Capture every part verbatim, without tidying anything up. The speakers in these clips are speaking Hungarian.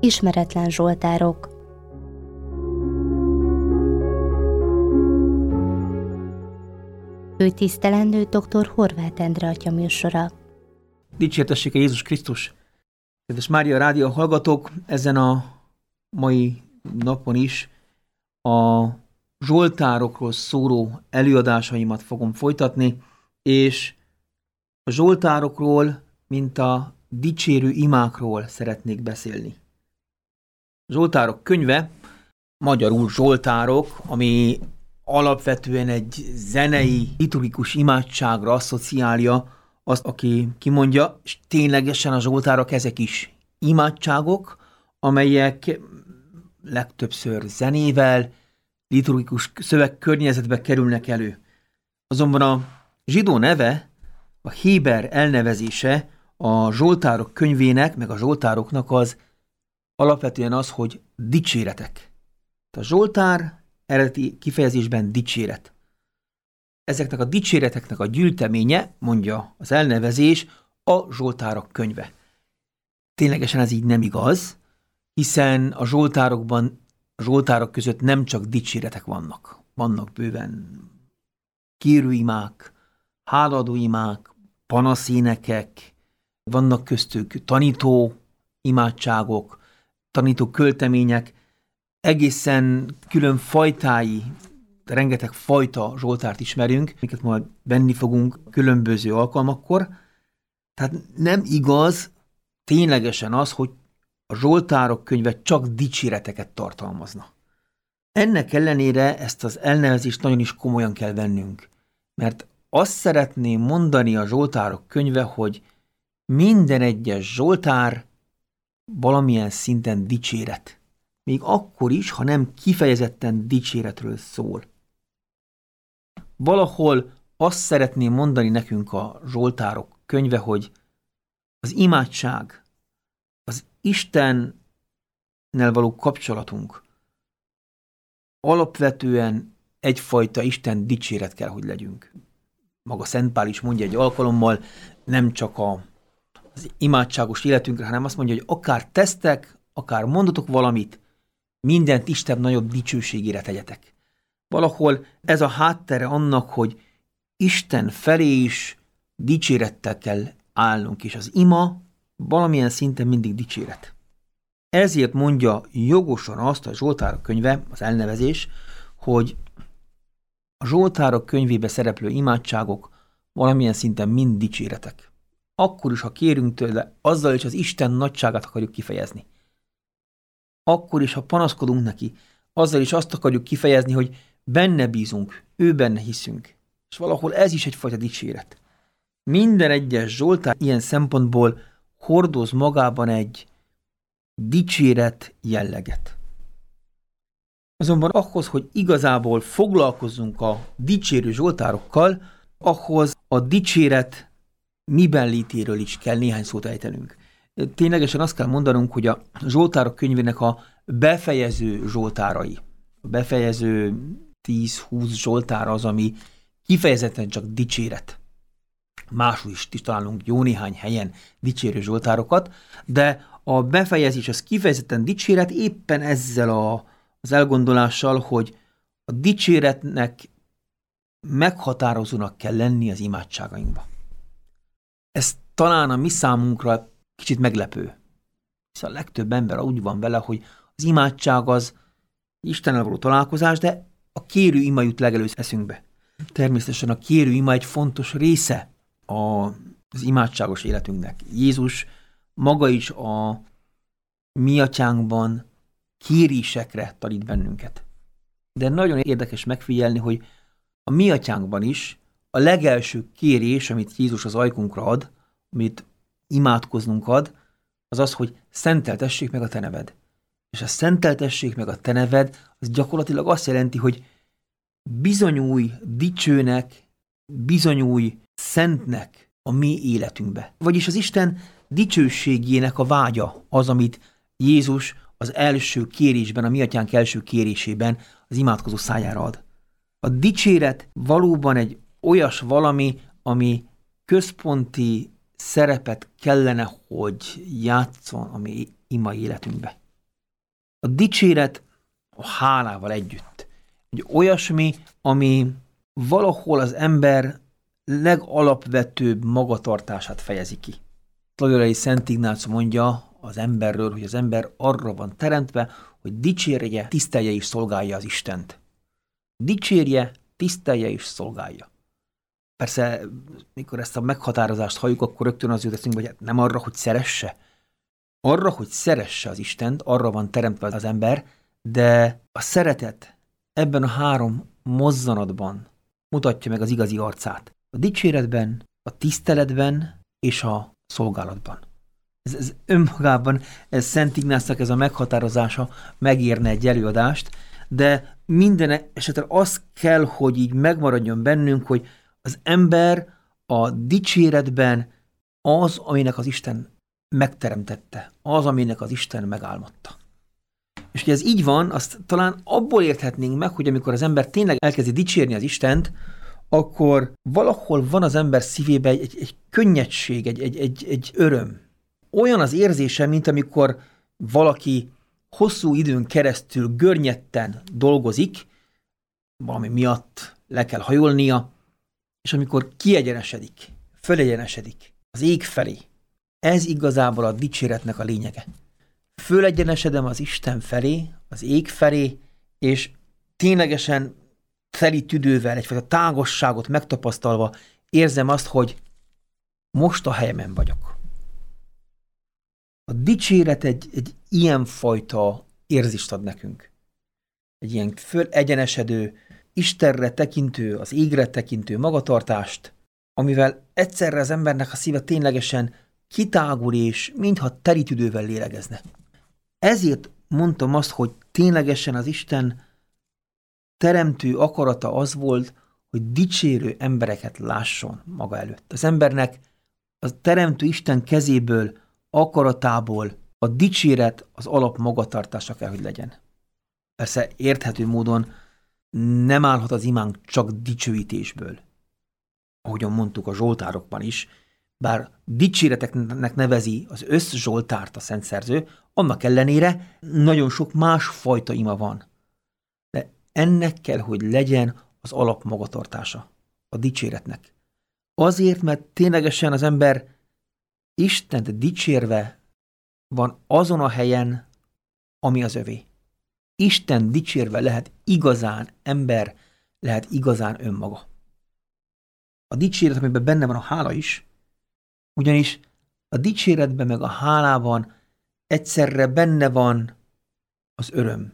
Ismeretlen zsoltárok. Főtisztelendő dr. Horváth Endre atya műsora. Dicsértessék a Jézus Krisztus! Kedves Mária Rádió hallgatók, ezen a mai napon is a zsoltárokról szóló előadásaimat fogom folytatni, és a zsoltárokról, mint a dicsérő imákról szeretnék beszélni. Zsoltárok könyve, magyarul zsoltárok, ami alapvetően egy zenei, liturgikus imádságra asszociálja azt, aki kimondja, és ténylegesen a zsoltárok ezek is imádságok, amelyek legtöbbször zenével, liturgikus szövegkörnyezetbe kerülnek elő. Azonban a zsidó neve, a héber elnevezése a zsoltárok könyvének, meg a zsoltároknak az alapvetően az, hogy dicséretek. A zsoltár eredeti kifejezésben dicséret. Ezeknek a dicséreteknek a gyűjteménye, mondja az elnevezés, a zsoltárok könyve. Ténylegesen ez így nem igaz, hiszen a zsoltárokban, a zsoltárok között nem csak dicséretek vannak. Vannak bőven kérőimák, hálaadó imák, panaszénekek, vannak köztük tanító imádságok, tanító költemények, egészen külön fajtái, rengeteg fajta zsoltárt ismerünk, amiket majd venni fogunk különböző alkalmakkor. Tehát nem igaz ténylegesen az, hogy a zsoltárok könyve csak dicséreteket tartalmazna. Ennek ellenére ezt az elnevezést nagyon is komolyan kell vennünk, mert azt szeretném mondani a zsoltárok könyve, hogy minden egyes zsoltár valamilyen szinten dicséret. Még akkor is, ha nem kifejezetten dicséretről szól. Valahol azt szeretném mondani nekünk a zsoltárok könyve, hogy az imádság, az Istennel való kapcsolatunk alapvetően egyfajta Isten dicséret kell, hogy legyünk. Maga Szent Pál is mondja egy alkalommal, nem csak a, az imádságos életünkre, hanem azt mondja, hogy akár tesztek, akár mondatok valamit, mindent Isten nagyobb dicsőségére tegyetek. Valahol ez a háttere annak, hogy Isten felé is dicsérettel kell állnunk, és az ima valamilyen szinten mindig dicséret. Ezért mondja jogosan azt a zsoltárok könyve, az elnevezés, hogy a zsoltárok könyvébe szereplő imádságok valamilyen szinten mind dicséretek. Akkor is, ha kérünk tőle, azzal is az Isten nagyságát akarjuk kifejezni. Akkor is, ha panaszkodunk neki, azzal is azt akarjuk kifejezni, hogy benne bízunk, ő benne hiszünk. És valahol ez is egyfajta dicséret. Minden egyes zsoltár ilyen szempontból hordoz magában egy dicséret jelleget. Azonban ahhoz, hogy igazából foglalkozzunk a dicsérő zsoltárokkal, ahhoz a dicséret miben létéről is kell néhány szót ejtenünk. Ténylegesen azt kell mondanunk, hogy a zsoltárok könyvének a befejező zsoltárai, a befejező tíz-húsz zsoltár az, ami kifejezetten csak dicséret. Máshol is találunk jó néhány helyen dicsérő zsoltárokat, de a befejezés az kifejezetten dicséret éppen ezzel a, az elgondolással, hogy a dicséretnek meghatározónak kell lenni az imádságainkba. Ez talán a mi számunkra kicsit meglepő. Hiszen a legtöbb ember úgy van vele, hogy az imádság az Istennel való találkozás, de a kérő ima jut legelőször eszünkbe. Természetesen a kérő ima egy fontos része az imádságos életünknek. Jézus maga is a mi atyánkban kérésekre tanít bennünket. De nagyon érdekes megfigyelni, hogy a mi atyánkban is a legelső kérés, amit Jézus az ajkunkra ad, amit imádkoznunk ad, az az, hogy szenteltessék meg a te neved. És a szenteltessék meg a te neved, az gyakorlatilag azt jelenti, hogy bizonyulj dicsőnek, bizonyulj szentnek a mi életünkbe. Vagyis az Isten dicsőségének a vágya az, amit Jézus az első kérésben, a mi atyánk első kérésében az imádkozó szájára ad. A dicséret valóban egy olyas valami, ami központi szerepet kellene, hogy játszon a mi ima életünkbe. A dicséret a hálával együtt. Egy olyasmi, ami valahol az ember legalapvetőbb magatartását fejezi ki. Loyolai Szent Ignác mondja az emberről, hogy az ember arra van teremtve, hogy dicsérje, tisztelje és szolgálja az Istent. Dicsérje, tisztelje és szolgálja. Persze, mikor ezt a meghatározást halljuk, akkor rögtön az jut eszünkbe, hogy hát nem arra, hogy szeresse. Arra, hogy szeresse az Istent, arra van teremtve az ember, de a szeretet ebben a három mozzanatban mutatja meg az igazi arcát. A dicséretben, a tiszteletben és a szolgálatban. Ez, ez önmagában, ez Szent Ignácnak ez a meghatározása megérne egy előadást, de minden esetre az kell, hogy így megmaradjon bennünk, hogy az ember a dicséretben az, aminek az Isten megteremtette, az, aminek az Isten megálmodta. És hogy ez így van, azt talán abból érthetnénk meg, hogy amikor az ember tényleg elkezdi dicsérni az Istent, akkor valahol van az ember szívében egy, egy, egy könnyedség, egy, egy, egy, egy öröm. Olyan az érzése, mint amikor valaki hosszú időn keresztül görnyetten dolgozik, valami miatt le kell hajolnia, és amikor kiegyenesedik, fölegyenesedik az ég felé, ez igazából a dicséretnek a lényege. Fölegyenesedem az Isten felé, az ég felé, és ténylegesen teli tüdővel, egyfajta tágosságot megtapasztalva érzem azt, hogy most a helyemen vagyok. A dicséret egy, egy ilyenfajta érzést ad nekünk. Egy ilyen fölegyenesedő, Istenre tekintő, az égre tekintő magatartást, amivel egyszerre az embernek a szíve ténylegesen kitágul, és mintha teli tüdővel lélegezne. Ezért mondtam azt, hogy ténylegesen az Isten teremtő akarata az volt, hogy dicsérő embereket lásson maga előtt. Az embernek a teremtő Isten kezéből, akaratából a dicséret az alap magatartása kell, hogy legyen. Persze érthető módon nem állhat az imánk csak dicsőítésből. Ahogyan mondtuk a zsoltárokban is, bár dicséreteknek nevezi az össz zsoltárt a Szent Szerző, annak ellenére nagyon sok másfajta ima van. De ennek kell, hogy legyen az alap magatartása, a dicséretnek. Azért, mert ténylegesen az ember Istent dicsérve van azon a helyen, ami az övé. Isten dicsérve lehet igazán ember, lehet igazán önmaga. A dicséret, amiben benne van a hála is, ugyanis a dicséretben meg a hálában egyszerre benne van az öröm.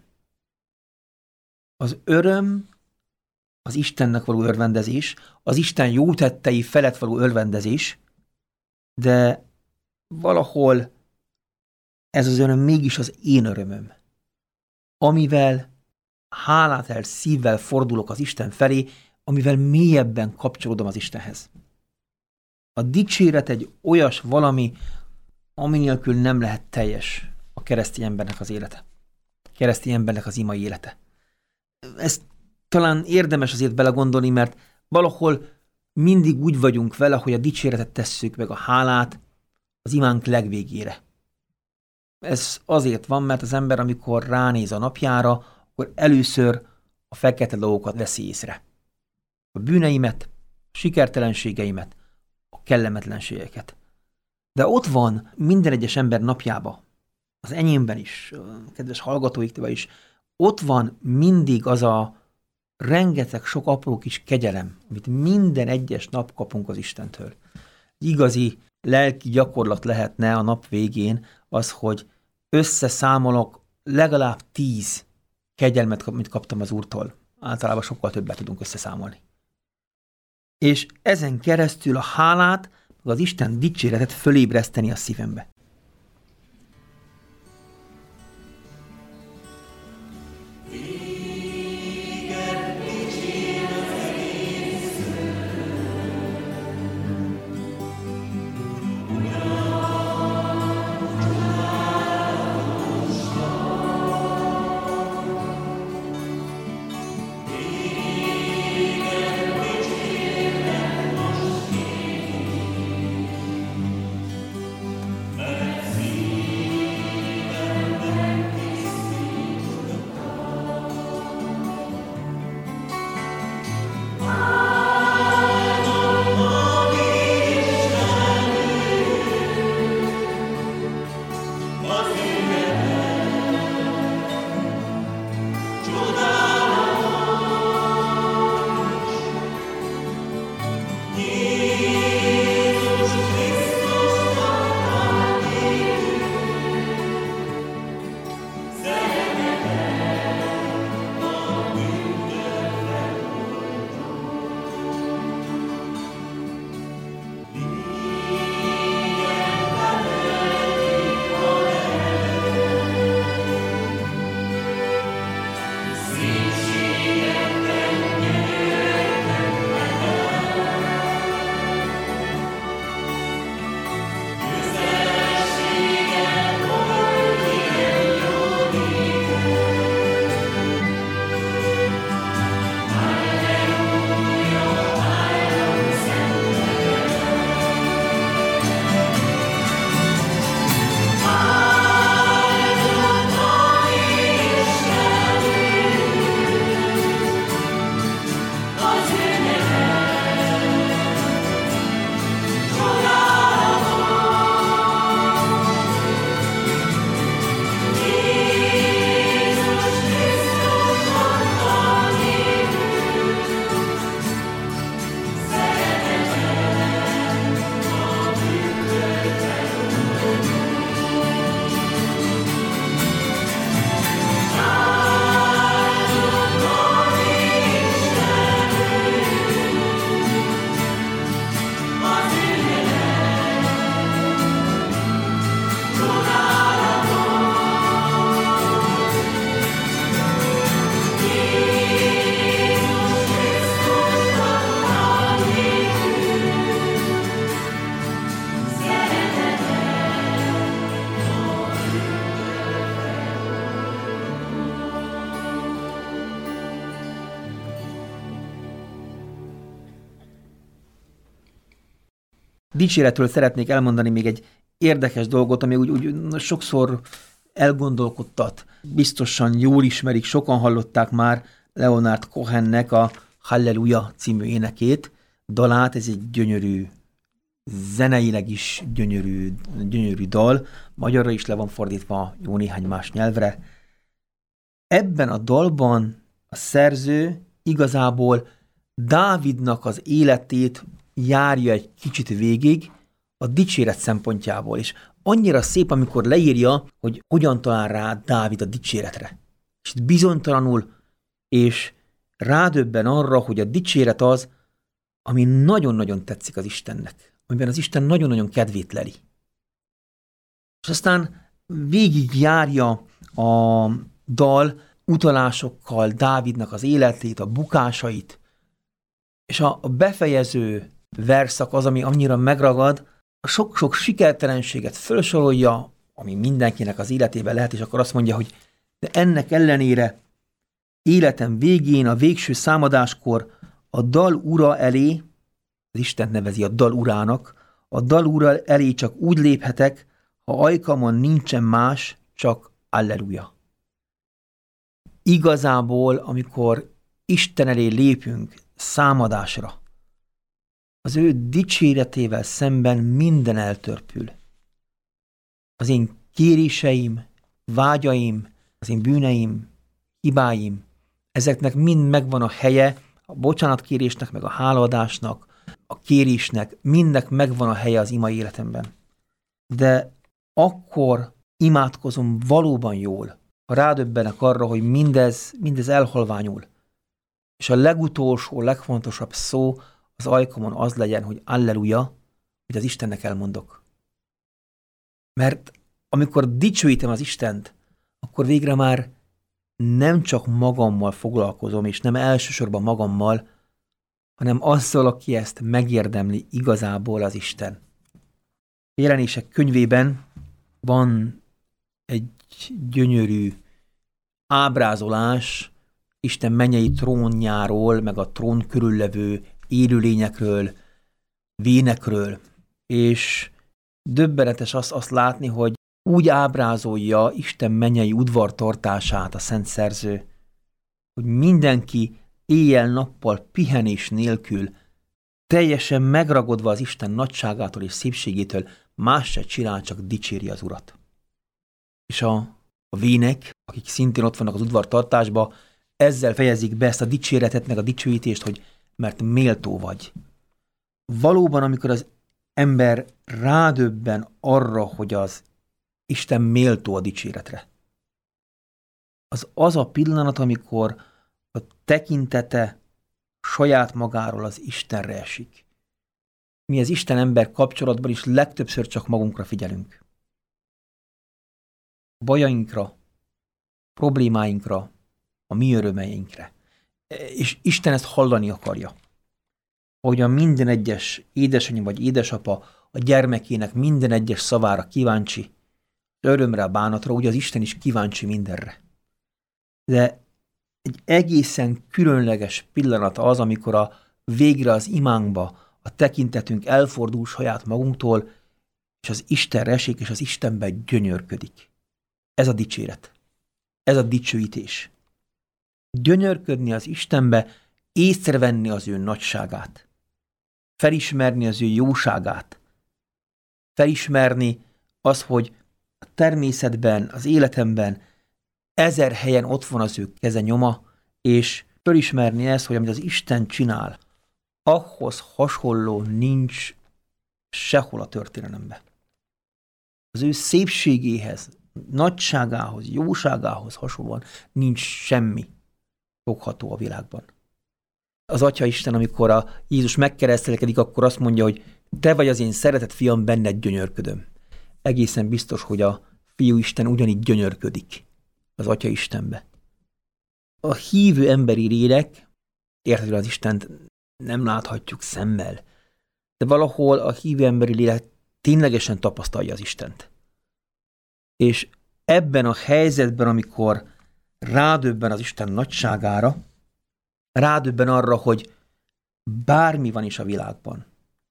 Az öröm az Istennek való örvendezés, az Isten jó tettei felett való örvendezés, de valahol ez az öröm mégis az én örömöm, amivel hálátelt szívvel fordulok az Isten felé, amivel mélyebben kapcsolódom az Istenhez. A dicséret egy olyas valami, ami nélkül nem lehet teljes a keresztény embernek az élete. A keresztény embernek az imai élete. Ezt talán érdemes azért belegondolni, mert valahol mindig úgy vagyunk vele, hogy a dicséretet tesszük meg a hálát az imánk legvégére. Ez azért van, mert az ember, amikor ránéz a napjára, akkor először a fekete dolgokat veszi észre. A bűneimet, a sikertelenségeimet, a kellemetlenségeket. De ott van minden egyes ember napjába, az enyémben is, a kedves hallgatóiktól is, ott van mindig az a rengeteg sok apró kis kegyelem, amit minden egyes nap kapunk az Istentől. Igazi lelki gyakorlat lehetne a nap végén az, hogy összeszámolok legalább tíz kegyelmet, amit kaptam az Úrtól. Általában sokkal többet tudunk összeszámolni. És ezen keresztül a hálát, meg az Isten dicséretet fölébreszteni a szívembe. Amen. dicséretről szeretnék elmondani még egy érdekes dolgot, ami úgy, úgy sokszor elgondolkodtat. Biztosan jól ismerik, sokan hallották már Leonard Cohennek a Halleluja című énekét, dalát. Ez egy gyönyörű, zeneileg is gyönyörű, gyönyörű dal, magyarra is le van fordítva jó néhány más nyelvre. Ebben a dalban a szerző igazából Dávidnak az életét járja egy kicsit végig a dicséret szempontjából, és annyira szép, amikor leírja, hogy hogyan talál rá Dávid a dicséretre. És bizonytalanul, és rádöbben arra, hogy a dicséret az, ami nagyon-nagyon tetszik az Istennek, amiben az Isten nagyon-nagyon kedvét leli. És aztán végig járja a dal utalásokkal Dávidnak az életét, a bukásait, és a befejező verszak az, ami annyira megragad, a sok-sok sikertelenséget felsorolja, ami mindenkinek az életében lehet, és akkor azt mondja, hogy de ennek ellenére életem végén, a végső számadáskor a dal ura elé, az Isten nevezi a dal urának, a dal ura elé csak úgy léphetek, ha ajkamon nincsen más, csak Alleluja. Igazából, amikor Isten elé lépünk számadásra, az ő dicséretével szemben minden eltörpül. Az én kéréseim, vágyaim, az én bűneim, hibáim, ezeknek mind megvan a helye, a bocsánatkérésnek, meg a hálaadásnak, a kérésnek, mindnek megvan a helye az ima életemben. De akkor imádkozom valóban jól, ha rádöbbenek arra, hogy mindez, mindez elhalványul. És a legutolsó, legfontosabb szó az ajkamon az legyen, hogy Alleluja, hogy az Istennek elmondok. Mert amikor dicsőítem az Istent, akkor végre már nem csak magammal foglalkozom, és nem elsősorban magammal, hanem azzal, aki ezt megérdemli igazából az Isten. A Jelenések könyvében van egy gyönyörű ábrázolás Isten mennyei trónjáról, meg a trón körüllevő élőlényekről, vénekről, és döbbenetes azt, azt látni, hogy úgy ábrázolja Isten mennyei udvartartását a szent szerző, hogy mindenki éjjel-nappal pihenés nélkül, teljesen megragadva az Isten nagyságától és szépségétől, más se csinál, csak dicséri az Urat. És a, a vének, akik szintén ott vannak az udvartartásban, ezzel fejezik be ezt a dicséretet, meg a dicsőítést, hogy mert méltó vagy. Valóban, amikor az ember rádöbben arra, hogy az Isten méltó a dicséretre, az az a pillanat, amikor a tekintete saját magáról az Istenre esik. Mi az Isten-ember kapcsolatban is legtöbbször csak magunkra figyelünk. A bajainkra, problémáinkra, a mi örömeinkre. És Isten ezt hallani akarja. Ahogyan minden egyes édesanyja vagy édesapa a gyermekének minden egyes szavára kíváncsi, örömre, a bánatra, úgy az Isten is kíváncsi mindenre. De egy egészen különleges pillanat az, amikor a végre az imánkba a tekintetünk elfordul saját magunktól, és az Istenre esik, és az Istenben gyönyörködik. Ez a dicséret. Ez a dicsőítés. Gyönyörködni az Istenbe, észrevenni az ő nagyságát. Felismerni az ő jóságát. Felismerni az, hogy a természetben, az életemben ezer helyen ott van az ő keze nyoma, és felismerni ezt, hogy amit az Isten csinál, ahhoz hasonló nincs sehol a történelemben. Az ő szépségéhez, nagyságához, jóságához hasonlóan nincs semmi fogható a világban. Az Atya Isten, amikor a Jézus megkeresztelkedik, akkor azt mondja, hogy te vagy az én szeretett fiam, benned gyönyörködöm. Egészen biztos, hogy a Fiú Isten ugyanígy gyönyörködik az Atya Istenbe. A hívő emberi lélek, érted, az Istent nem láthatjuk szemmel, de valahol a hívő emberi lélek ténylegesen tapasztalja az Istent. És ebben a helyzetben, amikor rádöbben az Isten nagyságára, rádöbben arra, hogy bármi van is a világban,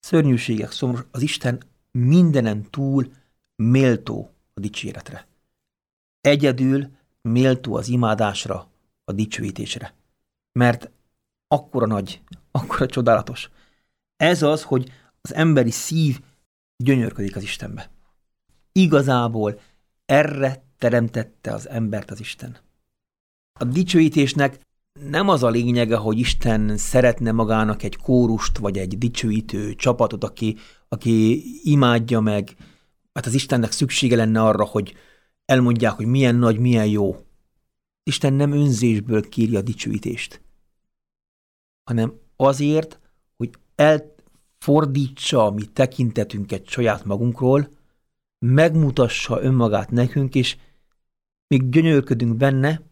szörnyűségek, szomorú, az Isten mindenen túl méltó a dicséretre. Egyedül méltó az imádásra, a dicsőítésre. Mert akkora nagy, akkora csodálatos. Ez az, hogy az emberi szív gyönyörködik az Istenbe. Igazából erre teremtette az embert az Isten. A dicsőítésnek nem az a lényege, hogy Isten szeretne magának egy kórust, vagy egy dicsőítő csapatot, aki, aki imádja meg. Hát az Istennek szüksége lenne arra, hogy elmondják, hogy milyen nagy, milyen jó. Isten nem önzésből kéri a dicsőítést, hanem azért, hogy elfordítsa a mi tekintetünket saját magunkról, megmutassa önmagát nekünk, és míg gyönyörködünk benne,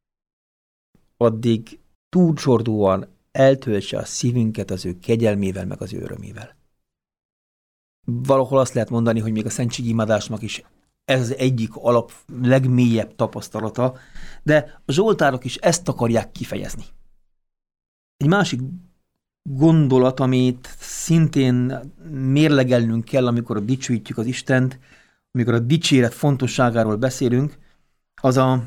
addig túlcsordóan eltöltse a szívünket az ő kegyelmével, meg az ő örömével. Valahol azt lehet mondani, hogy még a szentségimádásnak is ez az egyik alap, legmélyebb tapasztalata, de a zsoltárok is ezt akarják kifejezni. Egy másik gondolat, amit szintén mérlegelnünk kell, amikor dicsőítjük az Istent, amikor a dicséret fontosságáról beszélünk, az a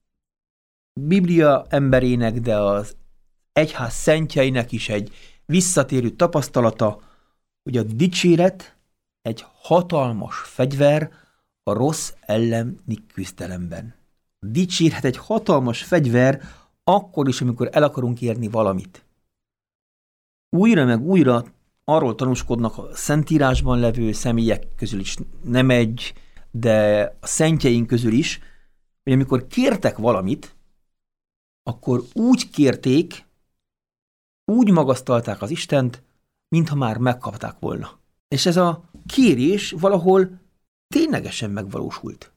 Biblia emberének, de az egyház szentjeinek is egy visszatérő tapasztalata, hogy a dicséret egy hatalmas fegyver a rossz elleni küzdelemben. A dicséret egy hatalmas fegyver akkor is, amikor el akarunk érni valamit. Újra meg újra arról tanúskodnak a Szentírásban levő személyek közül is, nem egy, de a szentjeink közül is, hogy amikor kértek valamit, akkor úgy kérték, úgy magasztalták az Istent, mintha már megkapták volna. És ez a kérés valahol ténylegesen megvalósult.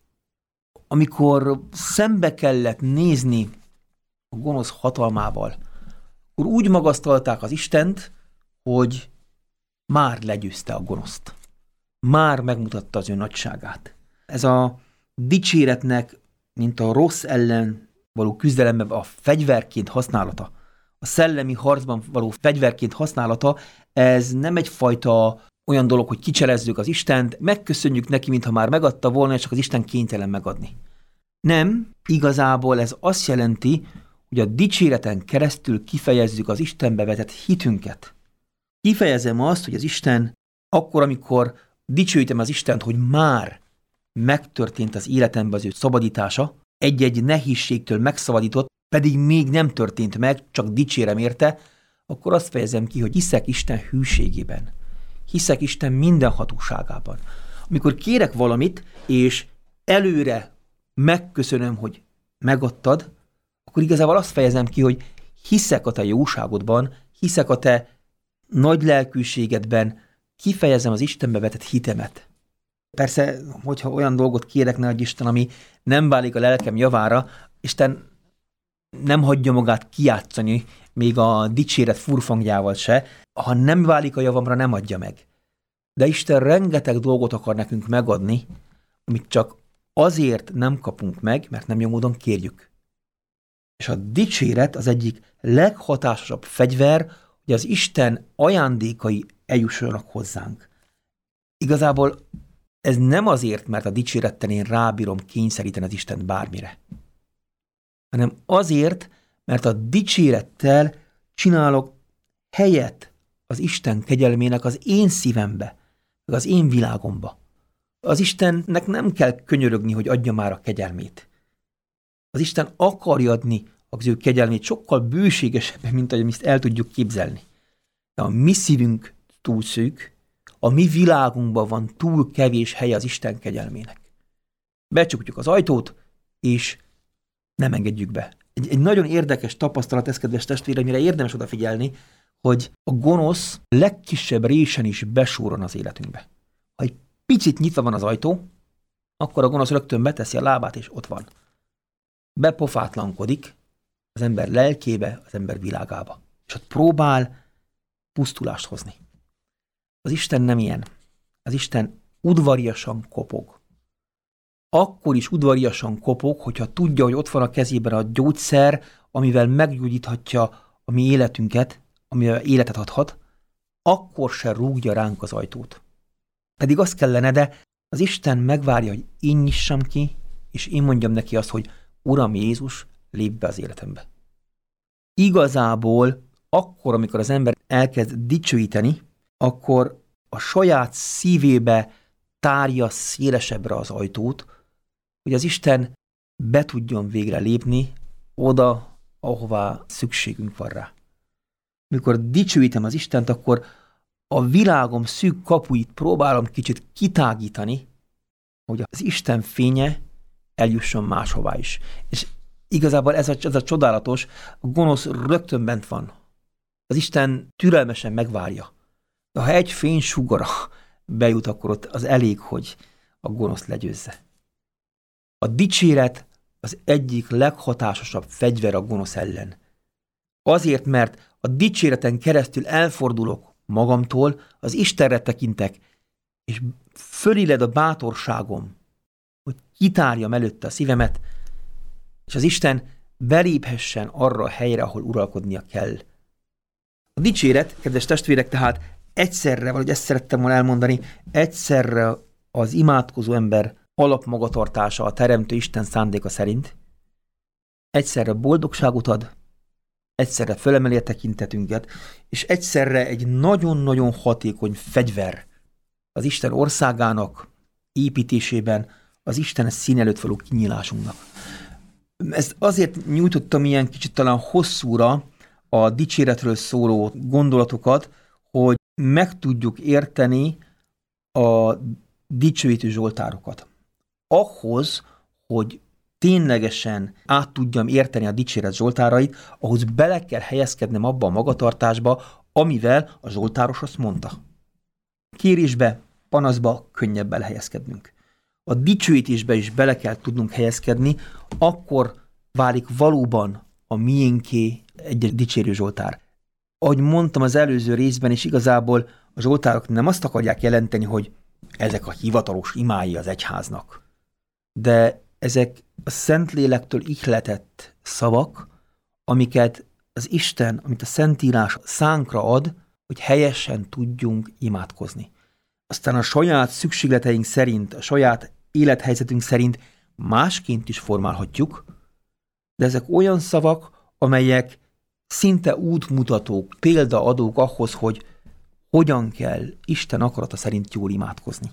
Amikor szembe kellett nézni a gonosz hatalmával, akkor úgy magasztalták az Istent, hogy már legyőzte a gonoszt. Már megmutatta az ő nagyságát. Ez a dicséretnek, mint a rossz ellen való küzdelemben a fegyverként használata, a szellemi harcban való fegyverként használata, ez nem egyfajta olyan dolog, hogy kicselezzük az Istent, megköszönjük neki, mintha már megadta volna, és csak az Isten kénytelen megadni. Nem, igazából ez azt jelenti, hogy a dicséreten keresztül kifejezzük az Istenbe vetett hitünket. Kifejezem azt, hogy az Isten, akkor, amikor dicsőítem az Istent, hogy már megtörtént az életemben az ő szabadítása, egy-egy nehézségtől megszabadított, pedig még nem történt meg, csak dicsérem érte, akkor azt fejezem ki, hogy hiszek Isten hűségében. Hiszek Isten minden hatóságában. Amikor kérek valamit, és előre megköszönöm, hogy megadtad, akkor igazából azt fejezem ki, hogy hiszek a te jóságodban, hiszek a te nagy lelkűségedben, kifejezem az Istenbe vetett hitemet. Persze, hogyha olyan dolgot kérek, ne adj Isten, ami nem válik a lelkem javára, Isten nem hagyja magát kijátszani, még a dicséret furfangjával se, ha nem válik a javamra, nem adja meg. De Isten rengeteg dolgot akar nekünk megadni, amit csak azért nem kapunk meg, mert nem jó módon kérjük. És a dicséret az egyik leghatásosabb fegyver, hogy az Isten ajándékai eljussanak hozzánk. Igazából ez nem azért, mert a dicsérettel én rábírom kényszeríteni az Istent bármire, hanem azért, mert a dicsérettel csinálok helyet az Isten kegyelmének az én szívembe, az én világomba. Az Istennek nem kell könyörögni, hogy adja már a kegyelmét. Az Isten akarja adni az ő kegyelmét sokkal bőségesebben, mint ahogy ezt el tudjuk képzelni. De a mi szívünk túl szűk, a mi világunkban van túl kevés helye az Isten kegyelmének. Becsukjuk az ajtót, és nem engedjük be. Egy, egy nagyon érdekes tapasztalat ez, kedves testvérem, mire érdemes odafigyelni, hogy a gonosz legkisebb résen is besúron az életünkbe. Ha egy picit nyitva van az ajtó, akkor a gonosz rögtön beteszi a lábát, és ott van. Bepofátlankodik az ember lelkébe, az ember világába. És ott próbál pusztulást hozni. Az Isten nem ilyen. Az Isten udvariasan kopog. Akkor is udvariasan kopog, hogyha tudja, hogy ott van a kezében a gyógyszer, amivel meggyógyíthatja a mi életünket, amivel életet adhat, akkor se rúgja ránk az ajtót. Pedig az kellene, de az Isten megvárja, hogy én nyissam ki, és én mondjam neki azt, hogy Uram Jézus, lépj be az életembe. Igazából akkor, amikor az ember elkezd dicsőíteni, akkor a saját szívébe tárja szélesebbre az ajtót, hogy az Isten be tudjon végre lépni oda, ahová szükségünk van rá. Mikor dicsőítem az Istent, akkor a világom szűk kapuit próbálom kicsit kitágítani, hogy az Isten fénye eljusson máshová is. És igazából ez a, ez a csodálatos, a gonosz rögtön bent van. Az Isten türelmesen megvárja. De ha egy fénysugara bejut, akkor ott az elég, hogy a gonosz legyőzze. A dicséret az egyik leghatásosabb fegyver a gonosz ellen. Azért, mert a dicséreten keresztül elfordulok magamtól, az Istenre tekintek, és föléled a bátorságom, hogy kitárjam előtte a szívemet, és az Isten beléphessen arra a helyre, ahol uralkodnia kell. A dicséret, kedves testvérek, tehát egyszerre, valahogy ezt szerettem volna elmondani, egyszerre az imádkozó ember alapmagatartása a Teremtő Isten szándéka szerint, egyszerre boldogságot ad, egyszerre fölemeli a tekintetünket, és egyszerre egy nagyon-nagyon hatékony fegyver az Isten országának építésében, az Isten szín előtt való kinyílásunknak. Ezt azért nyújtottam ilyen kicsit talán hosszúra a dicséretről szóló gondolatokat, hogy meg tudjuk érteni a dicsőítő zsoltárokat. Ahhoz, hogy ténylegesen át tudjam érteni a dicséret zsoltárait, ahhoz bele kell helyezkednem abba a magatartásba, amivel a zsoltáros azt mondta. Kérésbe, panaszba könnyebb belehelyezkednünk. A dicsőítésbe is bele kell tudnunk helyezkedni, akkor válik valóban a miénké egy dicsérő zsoltár. Ahogy mondtam az előző részben is, igazából a zsoltárok nem azt akarják jelenteni, hogy ezek a hivatalos imái az egyháznak, de ezek a Szentlélektől ihletett szavak, amiket az Isten, amit a Szentírás szánkra ad, hogy helyesen tudjunk imádkozni. Aztán a saját szükségleteink szerint, a saját élethelyzetünk szerint másként is formálhatjuk, de ezek olyan szavak, amelyek szinte útmutatók, példaadók ahhoz, hogy hogyan kell Isten akarata szerint jól imádkozni.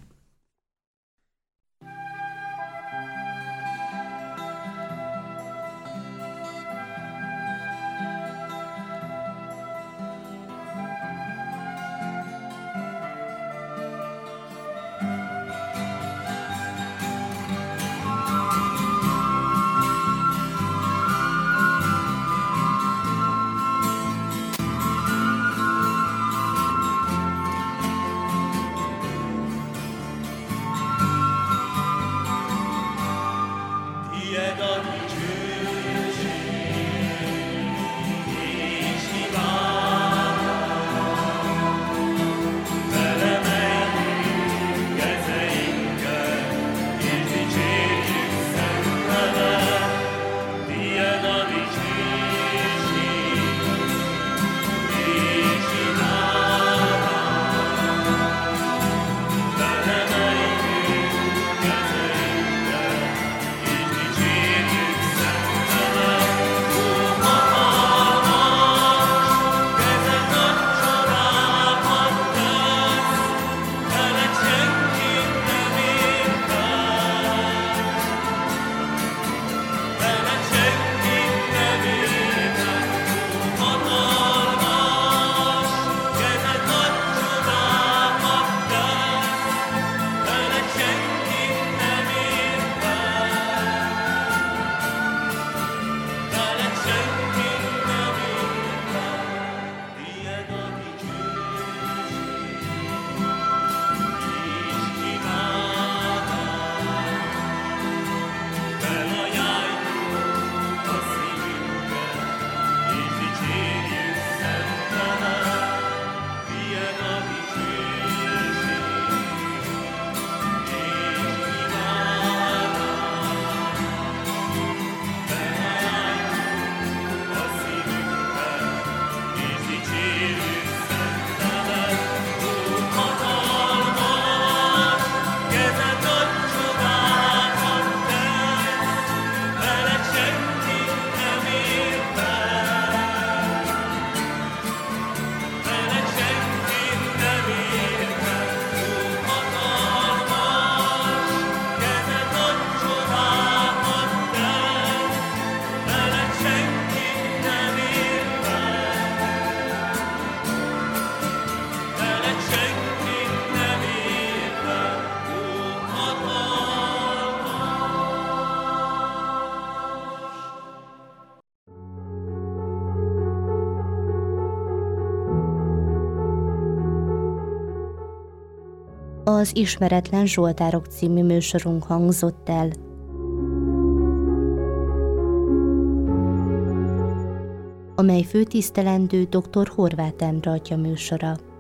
Az Ismeretlen Zsoltárok című műsorunk hangzott el. Amely főtisztelendő dr. Horváth Endre atya műsora.